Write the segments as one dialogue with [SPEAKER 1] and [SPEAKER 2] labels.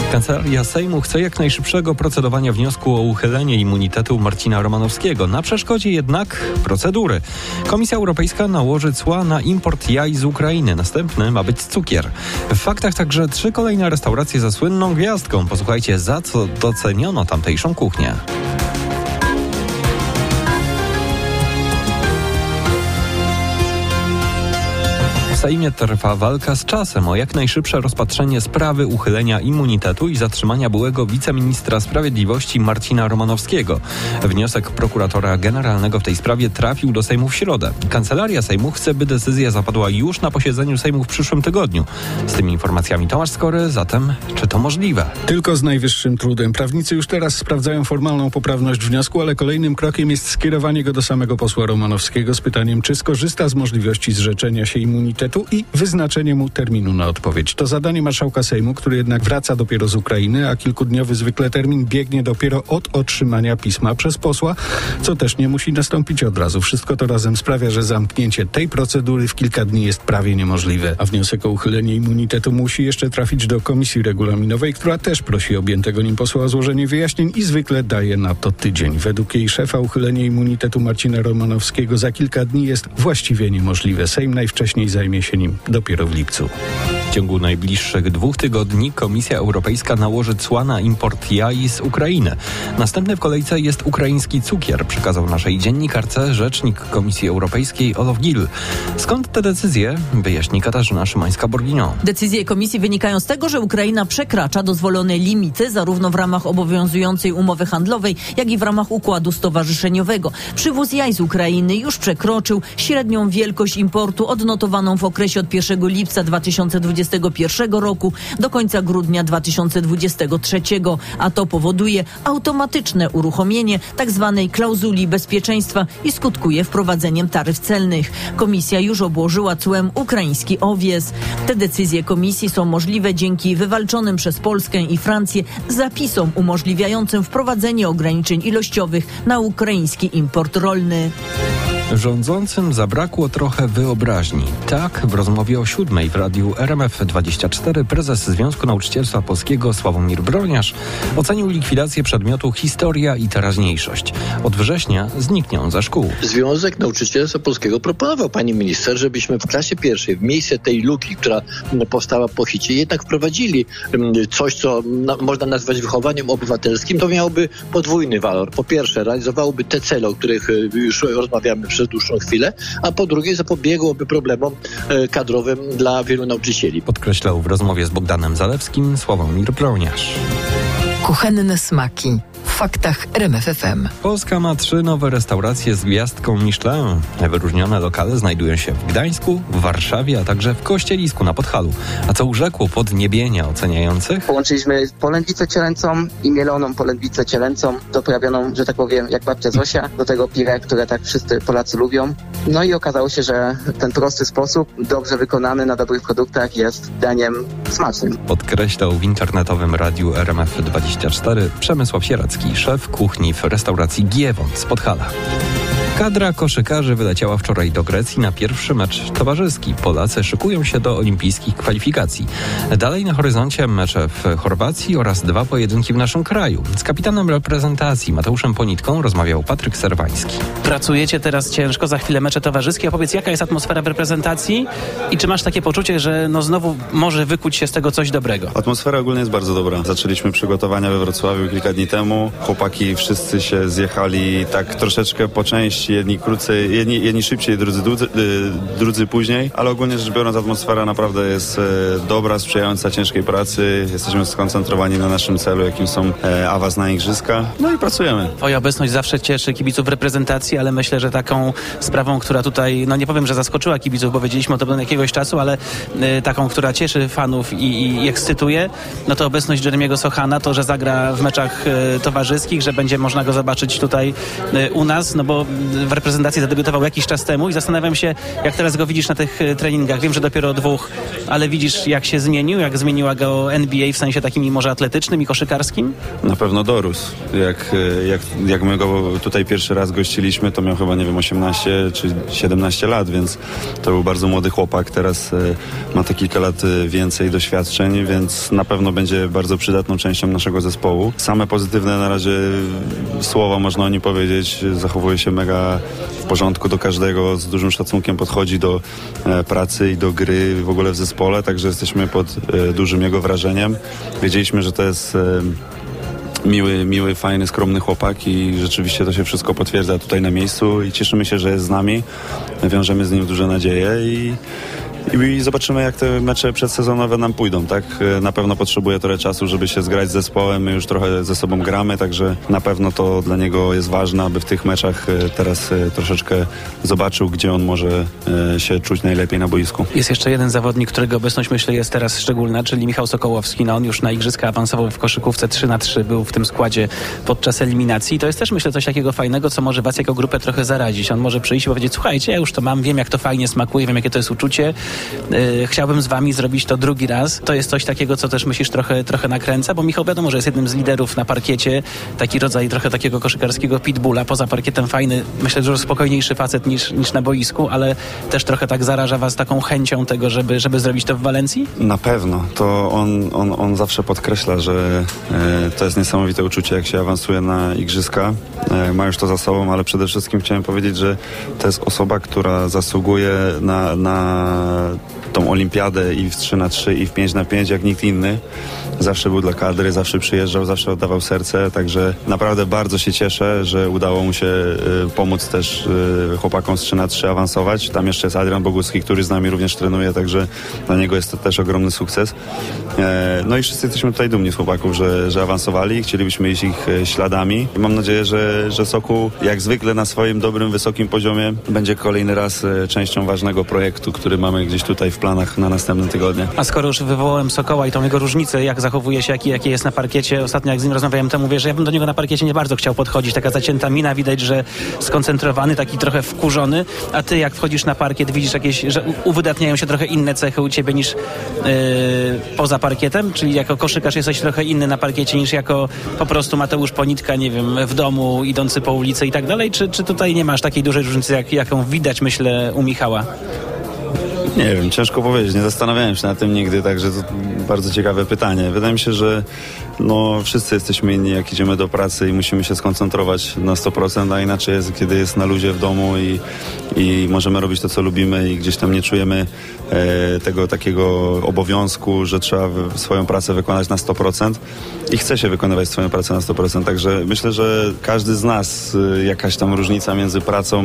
[SPEAKER 1] Kancelaria Sejmu chce jak najszybszego procedowania wniosku o uchylenie immunitetu Marcina Romanowskiego. Na przeszkodzie jednak procedury. Komisja Europejska nałoży cła na import jaj z Ukrainy. Następny ma być cukier. W faktach także 3 kolejne restauracje ze słynną gwiazdką. Posłuchajcie, za co doceniono tamtejszą kuchnię. W Sejmie trwa walka z czasem o jak najszybsze rozpatrzenie sprawy uchylenia immunitetu i zatrzymania byłego wiceministra sprawiedliwości Marcina Romanowskiego. Wniosek prokuratora generalnego w tej sprawie trafił do Sejmu w środę. Kancelaria Sejmu chce, by decyzja zapadła już na posiedzeniu Sejmu w przyszłym tygodniu. Z tymi informacjami Tomasz Skory, zatem czy to możliwe?
[SPEAKER 2] Tylko z najwyższym trudem. Prawnicy już teraz sprawdzają formalną poprawność wniosku, ale kolejnym krokiem jest skierowanie go do samego posła Romanowskiego z pytaniem, czy skorzysta z możliwości zrzeczenia się immunitetu i wyznaczenie mu terminu na odpowiedź. To zadanie marszałka Sejmu, który jednak wraca dopiero z Ukrainy, a kilkudniowy zwykle termin biegnie dopiero od otrzymania pisma przez posła, co też nie musi nastąpić od razu. Wszystko to razem sprawia, że zamknięcie tej procedury w kilka dni jest prawie niemożliwe, a wniosek o uchylenie immunitetu musi jeszcze trafić do Komisji Regulaminowej, która też prosi objętego nim posła o złożenie wyjaśnień i zwykle daje na to tydzień. Według jej szefa uchylenie immunitetu Marcina Romanowskiego za kilka dni jest właściwie niemożliwe. Sejm najwcześniej zajmie się nim dopiero w lipcu.
[SPEAKER 1] W ciągu najbliższych 2 tygodni Komisja Europejska nałoży cła na import jaj z Ukrainy. Następny w kolejce jest ukraiński cukier, przekazał naszej dziennikarce rzecznik Komisji Europejskiej Olof Gil. Skąd te decyzje? Wyjaśni Katarzyna Szymańska-Borginio.
[SPEAKER 3] Decyzje Komisji wynikają z tego, że Ukraina przekracza dozwolone limity zarówno w ramach obowiązującej umowy handlowej, jak i w ramach układu stowarzyszeniowego. Przywóz jaj z Ukrainy już przekroczył średnią wielkość importu odnotowaną w okresie od 1 lipca 2021 roku do końca grudnia 2023, a to powoduje automatyczne uruchomienie tzw. klauzuli bezpieczeństwa i skutkuje wprowadzeniem taryf celnych. Komisja już obłożyła cłem ukraiński owies. Te decyzje Komisji są możliwe dzięki wywalczonym przez Polskę i Francję zapisom umożliwiającym wprowadzenie ograniczeń ilościowych na ukraiński import rolny.
[SPEAKER 1] Rządzącym zabrakło trochę wyobraźni. Tak, w rozmowie o 7 w radiu RMF24 prezes Związku Nauczycielstwa Polskiego Sławomir Broniarz ocenił likwidację przedmiotu Historia i Teraźniejszość. Od września zniknie ze szkół.
[SPEAKER 4] Związek Nauczycielstwa Polskiego proponował pani minister, żebyśmy w klasie pierwszej w miejsce tej luki, która powstała po hicie, jednak wprowadzili coś, co można nazwać wychowaniem obywatelskim. To miałoby podwójny walor. Po pierwsze, realizowałoby te cele, o których już rozmawiamy przez dłuższą chwilę, a po drugie zapobiegłoby problemom kadrowym dla wielu nauczycieli.
[SPEAKER 1] Podkreślał w rozmowie z Bogdanem Zalewskim Sławomir Broniarz.
[SPEAKER 5] Kuchenne smaki. W faktach RMF FM.
[SPEAKER 1] Polska ma 3 nowe restauracje z gwiazdką Michelin. Wyróżnione lokale znajdują się w Gdańsku, w Warszawie, a także w Kościelisku na Podhalu. A co urzekło podniebienia oceniających?
[SPEAKER 6] Połączyliśmy polędwicę cielęcą i mieloną polędwicę cielęcą, doprawioną, że tak powiem, jak babcia Zosia, do tego pire, które tak wszyscy Polacy lubią. No i okazało się, że ten prosty sposób, dobrze wykonany na dobrych produktach, jest daniem smacznym.
[SPEAKER 1] Podkreślał w internetowym radiu RMF24 Przemysław Sieracki, szef kuchni w restauracji Giewont z Podhala. Kadra koszykarzy wyleciała wczoraj do Grecji na pierwszy mecz towarzyski. Polacy szykują się do olimpijskich kwalifikacji. Dalej na horyzoncie mecze w Chorwacji oraz 2 pojedynki w naszym kraju. Z kapitanem reprezentacji Mateuszem Ponitką rozmawiał Patryk Serwański.
[SPEAKER 7] Pracujecie teraz ciężko, za chwilę mecze towarzyskie. Opowiedz, jaka jest atmosfera w reprezentacji i czy masz takie poczucie, że znowu może wykuć się z tego coś dobrego?
[SPEAKER 8] Atmosfera ogólnie jest bardzo dobra. Zaczęliśmy przygotowania we Wrocławiu kilka dni temu. Chłopaki wszyscy się zjechali tak troszeczkę po części. Jedni krócej, jedni szybciej, drudzy później, ale ogólnie rzecz biorąc atmosfera naprawdę jest dobra, sprzyjająca ciężkiej pracy. Jesteśmy skoncentrowani na naszym celu, jakim są awans na igrzyska. No i pracujemy.
[SPEAKER 7] Twoja obecność zawsze cieszy kibiców reprezentacji, ale myślę, że taką sprawą, która tutaj, nie powiem, że zaskoczyła kibiców, bo wiedzieliśmy o tym od jakiegoś czasu, ale taką, która cieszy fanów i ekscytuje, to obecność Jeremiego Sochana, to, że zagra w meczach towarzyskich, że będzie można go zobaczyć tutaj u nas, bo w reprezentacji zadebiutował jakiś czas temu i zastanawiam się, jak teraz go widzisz na tych treningach. Wiem, że dopiero 2, ale widzisz, jak się zmienił, jak zmieniła go NBA w sensie takim może atletycznym i koszykarskim?
[SPEAKER 8] Na pewno dorósł. Jak my go tutaj pierwszy raz gościliśmy, to miał chyba, 18 czy 17 lat, więc to był bardzo młody chłopak. Teraz ma te kilka lat więcej doświadczeń, więc na pewno będzie bardzo przydatną częścią naszego zespołu. Same pozytywne na razie słowa można o nim powiedzieć. Zachowuje się mega w porządku do każdego, z dużym szacunkiem podchodzi do pracy i do gry w ogóle w zespole, także jesteśmy pod dużym jego wrażeniem. Wiedzieliśmy, że to jest miły, fajny, skromny chłopak i rzeczywiście to się wszystko potwierdza tutaj na miejscu i cieszymy się, że jest z nami. Wiążemy z nim duże nadzieje i zobaczymy, jak te mecze przedsezonowe nam pójdą, tak? Na pewno potrzebuje trochę czasu, żeby się zgrać z zespołem. My już trochę ze sobą gramy, także na pewno to dla niego jest ważne, aby w tych meczach teraz troszeczkę zobaczył, gdzie on może się czuć najlepiej na boisku.
[SPEAKER 7] Jest jeszcze jeden zawodnik, którego obecność, myślę, jest teraz szczególna, czyli Michał Sokołowski. No, on już na igrzyska awansował w koszykówce 3x3, był w tym składzie podczas eliminacji. To jest też, myślę, coś takiego fajnego, co może was jako grupę trochę zarazić. On może przyjść i powiedzieć: słuchajcie, ja już to mam, wiem, jak to fajnie smakuje, wiem, jakie to jest uczucie. Chciałbym z wami zrobić to drugi raz. To jest coś takiego, co też myślisz trochę nakręca, bo Michał wiadomo, że jest jednym z liderów na parkiecie, taki rodzaj trochę takiego koszykarskiego pitbulla, poza parkietem fajny, myślę, że spokojniejszy facet niż na boisku, ale też trochę tak zaraża was taką chęcią tego, żeby zrobić to w Walencji?
[SPEAKER 8] Na pewno. To on zawsze podkreśla, że to jest niesamowite uczucie, jak się awansuje na igrzyska. Ma już to za sobą, ale przede wszystkim chciałem powiedzieć, że to jest osoba, która zasługuje na tą olimpiadę i w 3x3 i w 5x5 jak nikt inny. Zawsze był dla kadry, zawsze przyjeżdżał, zawsze oddawał serce, także naprawdę bardzo się cieszę, że udało mu się pomóc też chłopakom z 3x3 awansować. Tam jeszcze jest Adrian Bogucki, który z nami również trenuje, także dla niego jest to też ogromny sukces. No i wszyscy jesteśmy tutaj dumni z chłopaków, że awansowali, chcielibyśmy iść ich śladami. Mam nadzieję, że Sokół jak zwykle na swoim dobrym, wysokim poziomie będzie kolejny raz częścią ważnego projektu, który mamy gdzieś tutaj w planach na następne tygodnie.
[SPEAKER 7] A skoro już wywołałem Sokoła i tą jego różnicę, jak zachowuje się, jaki jest na parkiecie, ostatnio jak z nim rozmawiałem, to mówię, że ja bym do niego na parkiecie nie bardzo chciał podchodzić. Taka zacięta mina, widać, że skoncentrowany, taki trochę wkurzony, a ty jak wchodzisz na parkiet, widzisz jakieś, że uwydatniają się trochę inne cechy u ciebie niż poza parkietem? Czyli jako koszykarz jesteś trochę inny na parkiecie niż jako po prostu Mateusz Ponitka, nie wiem, w domu, idący po ulicy i tak dalej? Czy tutaj nie masz takiej dużej różnicy, jaką widać, myślę, u Michała?
[SPEAKER 8] Nie wiem, ciężko powiedzieć, nie zastanawiałem się nad tym nigdy, także to bardzo ciekawe pytanie. Wydaje mi się, że wszyscy jesteśmy inni, jak idziemy do pracy i musimy się skoncentrować na 100%, a inaczej jest, kiedy jest na luzie w domu i możemy robić to, co lubimy i gdzieś tam nie czujemy tego takiego obowiązku, że trzeba swoją pracę wykonać na 100% i chce się wykonywać swoją pracę na 100%, także myślę, że każdy z nas jakaś tam różnica między pracą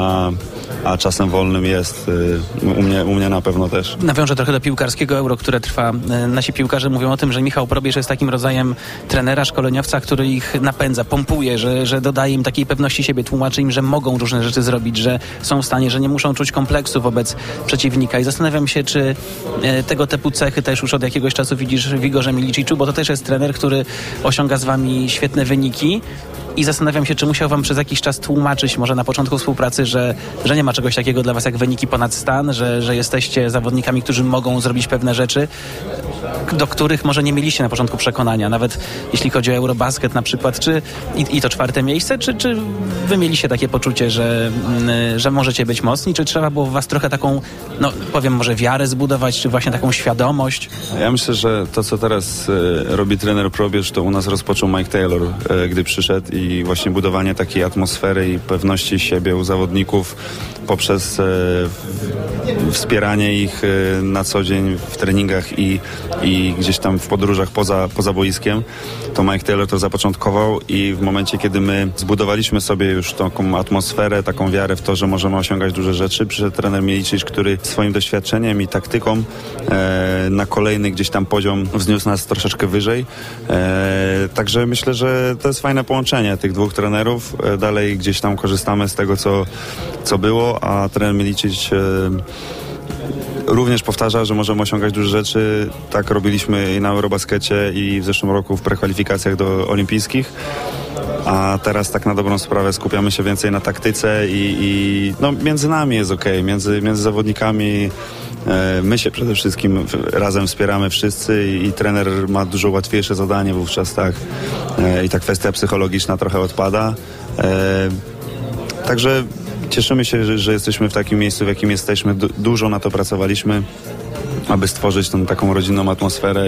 [SPEAKER 8] a czasem wolnym jest. U mnie na pewno też.
[SPEAKER 7] Nawiążę trochę do piłkarskiego Euro, które trwa. Nasi piłkarze mówią o tym, że Michał Probierz jest takim rodzajem trenera, szkoleniowca, który ich napędza, pompuje, że dodaje im takiej pewności siebie, tłumaczy im, że mogą różne rzeczy zrobić, że są w stanie, że nie muszą czuć kompleksu wobec przeciwnika. I zastanawiam się, czy tego typu cechy też już od jakiegoś czasu widzisz w Igorze Miliciczu, bo to też jest trener, który osiąga z wami świetne wyniki. I zastanawiam się, czy musiał wam przez jakiś czas tłumaczyć, może na początku współpracy, że nie ma czegoś takiego dla was jak wyniki ponad stan, że jesteście zawodnikami, którzy mogą zrobić pewne rzeczy, do których może nie mieliście na początku przekonania, nawet jeśli chodzi o Eurobasket na przykład, i to 4. miejsce, czy wy mieliście takie poczucie, że możecie być mocni, czy trzeba było w was trochę taką, powiem może wiarę zbudować, czy właśnie taką świadomość?
[SPEAKER 8] Ja myślę, że to, co teraz robi trener Probierz, to u nas rozpoczął Mike Taylor, gdy przyszedł i właśnie budowanie takiej atmosfery i pewności siebie u zawodników poprzez wspieranie ich na co dzień w treningach i gdzieś tam w podróżach poza boiskiem. To Mike Taylor to zapoczątkował i w momencie, kiedy my zbudowaliśmy sobie już taką atmosferę, taką wiarę w to, że możemy osiągać duże rzeczy, przyszedł trener Milicicz, który swoim doświadczeniem i taktyką na kolejny gdzieś tam poziom wzniósł nas troszeczkę wyżej. Także myślę, że to jest fajne połączenie tych dwóch trenerów. Dalej gdzieś tam korzystamy z tego, co było, a trener Milicicz również powtarza, że możemy osiągać duże rzeczy. Tak robiliśmy i na Eurobaskecie i w zeszłym roku w prekwalifikacjach do olimpijskich. a teraz tak na dobrą sprawę skupiamy się więcej na taktyce i no, między nami jest okej, między zawodnikami my się przede wszystkim razem wspieramy wszyscy i trener ma dużo łatwiejsze zadanie wówczas, tak, i ta kwestia psychologiczna trochę odpada. Także cieszymy się, że jesteśmy w takim miejscu, w jakim jesteśmy. Dużo na to pracowaliśmy, aby stworzyć tą taką rodzinną atmosferę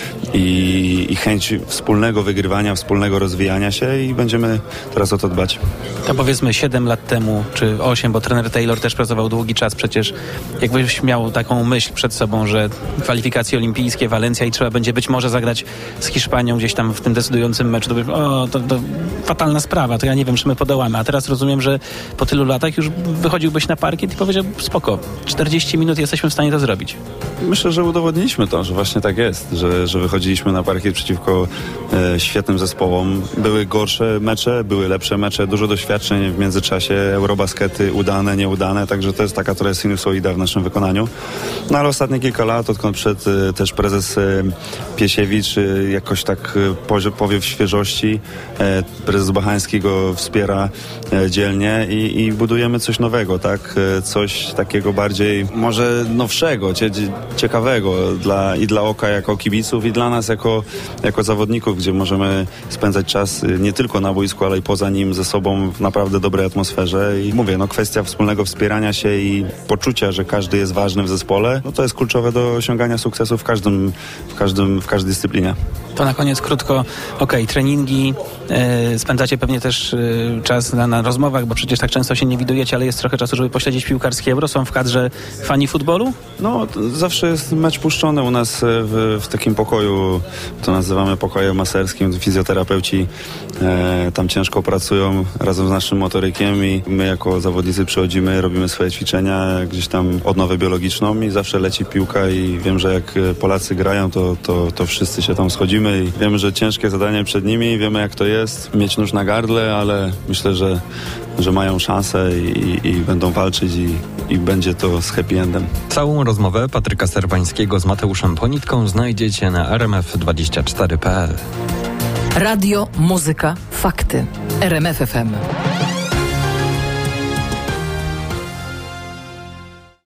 [SPEAKER 8] i chęć wspólnego wygrywania, wspólnego rozwijania się i będziemy teraz o to dbać.
[SPEAKER 7] To powiedzmy 7 lat temu, czy 8, bo trener Taylor też pracował długi czas przecież. Jakbyś miał taką myśl przed sobą, że kwalifikacje olimpijskie, Walencja i trzeba będzie być może zagrać z Hiszpanią gdzieś tam w tym decydującym meczu, to fatalna sprawa, to ja nie wiem, czy my podołamy. A teraz rozumiem, że po tylu latach już wychodziłbyś na parkiet i powiedział, spoko, 40 minut jesteśmy w stanie to zrobić.
[SPEAKER 8] Myślę, że udowodniliśmy to, że właśnie tak jest, że wychodziliśmy na parkiet przeciwko świetnym zespołom. Były gorsze mecze, były lepsze mecze, dużo doświadczeń w międzyczasie, Eurobaskety udane, nieudane, także to jest taka trochę sinusoida w naszym wykonaniu. No ale ostatnie kilka lat, odkąd przed też prezes Piesiewicz jakoś tak powiew świeżości, prezes Bachański go wspiera dzielnie i budujemy coś nowego, tak? Coś takiego bardziej może nowszego, ciekawego dla oka jako kibiców i dla nas jako zawodników, gdzie możemy spędzać czas nie tylko na boisku, ale i poza nim ze sobą w naprawdę dobrej atmosferze. I mówię, kwestia wspólnego wspierania się i poczucia, że każdy jest ważny w zespole, to jest kluczowe do osiągania sukcesu w każdej dyscyplinie.
[SPEAKER 7] To na koniec krótko, treningi, spędzacie pewnie też czas na rozmowach, bo przecież tak często się nie widujecie, ale jest trochę czasu, żeby pośledzić piłkarskie Euro. Są w kadrze fani futbolu?
[SPEAKER 8] No, zawsze jest mecz puszczony u nas w takim pokoju, to nazywamy pokojem maserskim. Fizjoterapeuci tam ciężko pracują razem z naszym motorykiem i my jako zawodnicy przychodzimy, robimy swoje ćwiczenia, gdzieś tam odnowę biologiczną i zawsze leci piłka i wiem, że jak Polacy grają, to wszyscy się tam schodzimy i wiemy, że ciężkie zadanie przed nimi, wiemy jak to jest, mieć nóż na gardle, ale myślę, że mają szansę i będą walczyć i będzie to z happy endem.
[SPEAKER 1] Całą rozmowę Patryka Serwańskiego z Mateuszem Ponitką znajdziecie na rmf24.pl.
[SPEAKER 5] Radio, muzyka, fakty. RMF FM.